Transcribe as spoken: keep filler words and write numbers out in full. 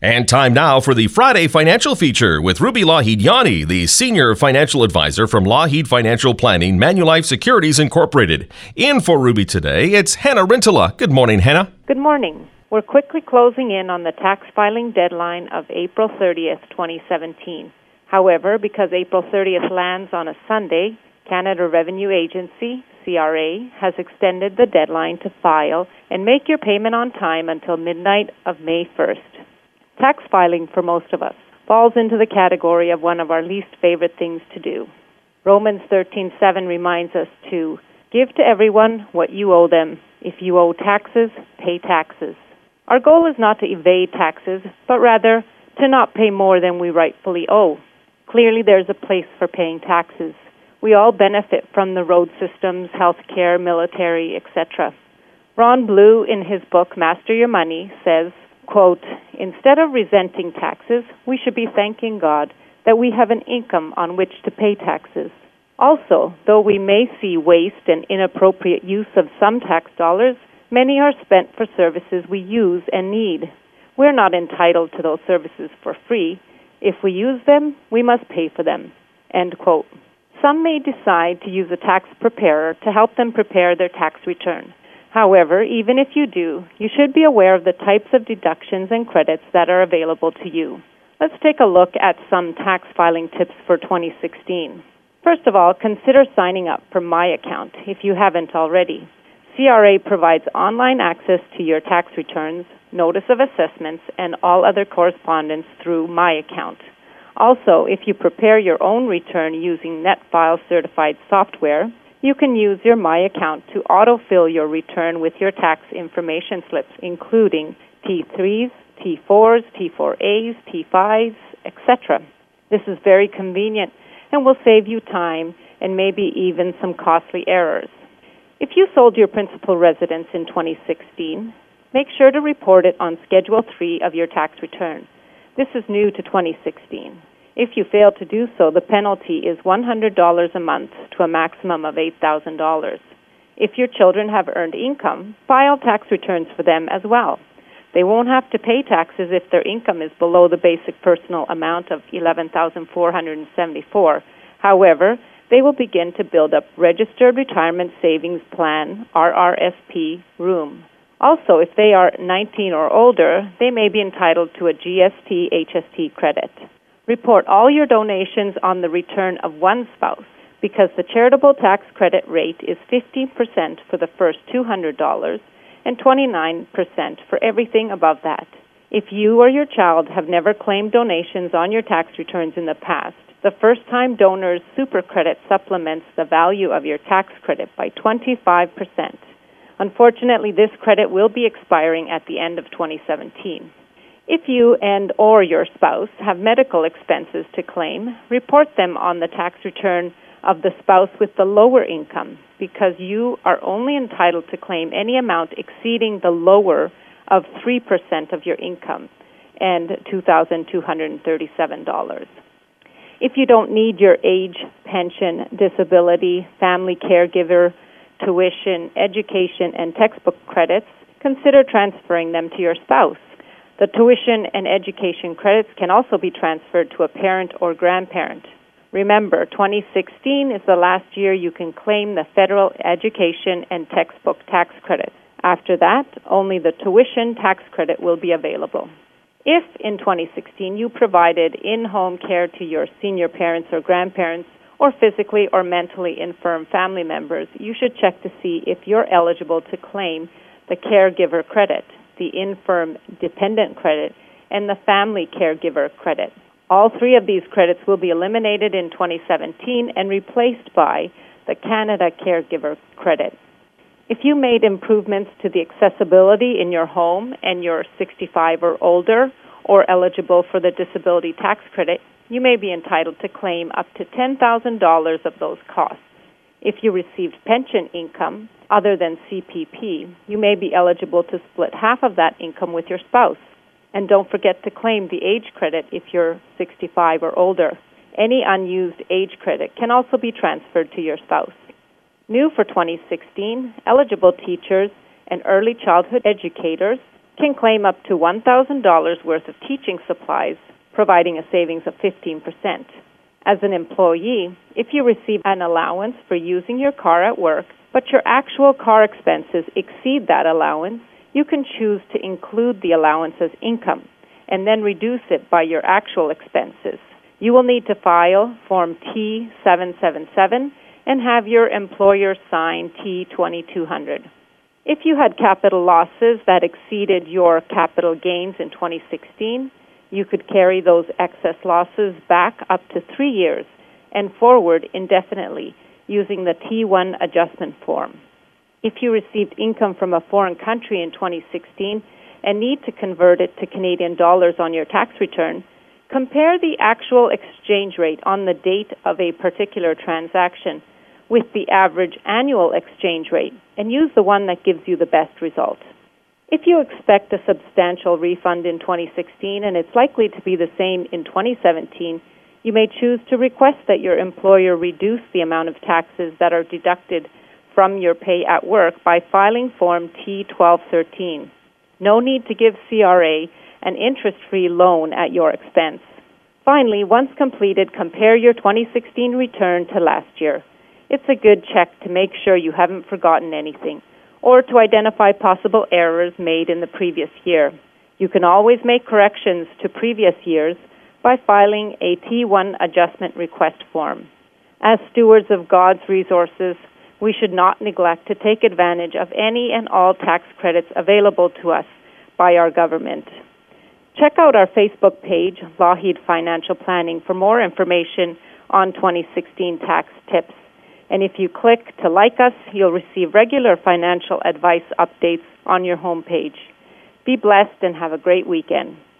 And time now for the Friday Financial Feature with Ruby Lahidyani, the Senior Financial Advisor from Lougheed Financial Planning, Manulife Securities Incorporated. In for Ruby today, it's Hannah Rintala. Good morning, Hannah. Good morning. We're quickly closing in on the tax filing deadline of April thirtieth, twenty seventeen. However, because April thirtieth lands on a Sunday, Canada Revenue Agency, C R A, has extended the deadline to file and make your payment on time until midnight of May first. Tax filing, for most of us, falls into the category of one of our least favorite things to do. Romans thirteen seven reminds us to give to everyone what you owe them. If you owe taxes, pay taxes. Our goal is not to evade taxes, but rather to not pay more than we rightfully owe. Clearly, there's a place for paying taxes. We all benefit from the road systems, health care, military, et cetera. Ron Blue, in his book, Master Your Money, says, quote, instead of resenting taxes, we should be thanking God that we have an income on which to pay taxes. Also, though we may see waste and inappropriate use of some tax dollars, many are spent for services we use and need. We're not entitled to those services for free. If we use them, we must pay for them. End quote. Some may decide to use a tax preparer to help them prepare their tax return. However, even if you do, you should be aware of the types of deductions and credits that are available to you. Let's take a look at some tax filing tips for twenty sixteen. First of all, consider signing up for My Account if you haven't already. C R A provides online access to your tax returns, notice of assessments, and all other correspondence through My Account. Also, if you prepare your own return using NetFile certified software, you can use your My Account to autofill your return with your tax information slips, including T threes, T fours, T four A's, T fives, et cetera. This is very convenient and will save you time and maybe even some costly errors. If you sold your principal residence in twenty sixteen, make sure to report it on Schedule three of your tax return. This is new to twenty sixteen. If you fail to do so, the penalty is one hundred dollars a month to a maximum of eight thousand dollars. If your children have earned income, file tax returns for them as well. They won't have to pay taxes if their income is below the basic personal amount of eleven thousand four hundred seventy-four dollars. However, they will begin to build up Registered Retirement Savings Plan, R R S P, room. Also, if they are nineteen or older, they may be entitled to a G S T H S T credit. Report all your donations on the return of one spouse because the charitable tax credit rate is fifteen percent for the first two hundred dollars and twenty-nine percent for everything above that. If you or your child have never claimed donations on your tax returns in the past, the first-time donor's super credit supplements the value of your tax credit by twenty-five percent. Unfortunately, this credit will be expiring at the end of twenty seventeen. If you and or your spouse have medical expenses to claim, report them on the tax return of the spouse with the lower income because you are only entitled to claim any amount exceeding the lower of three percent of your income and two thousand two hundred thirty-seven dollars. If you don't need your age, pension, disability, family caregiver, tuition, education, and textbook credits, consider transferring them to your spouse. The tuition and education credits can also be transferred to a parent or grandparent. Remember, twenty sixteen is the last year you can claim the federal education and textbook tax credits. After that, only the tuition tax credit will be available. If in twenty sixteen you provided in-home care to your senior parents or grandparents or physically or mentally infirm family members, you should check to see if you're eligible to claim the caregiver credit, the infirm dependent credit, and the family caregiver credit. All three of these credits will be eliminated in twenty seventeen and replaced by the Canada Caregiver Credit. If you made improvements to the accessibility in your home and you're sixty-five or older or eligible for the disability tax credit, you may be entitled to claim up to ten thousand dollars of those costs. If you received pension income other than C P P, you may be eligible to split half of that income with your spouse. And don't forget to claim the age credit if you're sixty-five or older. Any unused age credit can also be transferred to your spouse. New for twenty sixteen, eligible teachers and early childhood educators can claim up to one thousand dollars worth of teaching supplies, providing a savings of fifteen percent. As an employee, if you receive an allowance for using your car at work, but your actual car expenses exceed that allowance, you can choose to include the allowance as income and then reduce it by your actual expenses. You will need to file Form T seven seventy-seven and have your employer sign T twenty-two hundred. If you had capital losses that exceeded your capital gains in twenty sixteen, you could carry those excess losses back up to three years and forward indefinitely using the T one adjustment form. If you received income from a foreign country in twenty sixteen and need to convert it to Canadian dollars on your tax return, compare the actual exchange rate on the date of a particular transaction with the average annual exchange rate and use the one that gives you the best result. If you expect a substantial refund in twenty sixteen and it's likely to be the same in twenty seventeen, you may choose to request that your employer reduce the amount of taxes that are deducted from your pay at work by filing Form T twelve thirteen. No need to give C R A an interest-free loan at your expense. Finally, once completed, compare your twenty sixteen return to last year. It's a good check to make sure you haven't forgotten anything or to identify possible errors made in the previous year. You can always make corrections to previous years by filing a T one adjustment request form. As stewards of God's resources, we should not neglect to take advantage of any and all tax credits available to us by our government. Check out our Facebook page, Lougheed Financial Planning, for more information on twenty sixteen tax tips. And if you click to like us, you'll receive regular financial advice updates on your homepage. Be blessed and have a great weekend.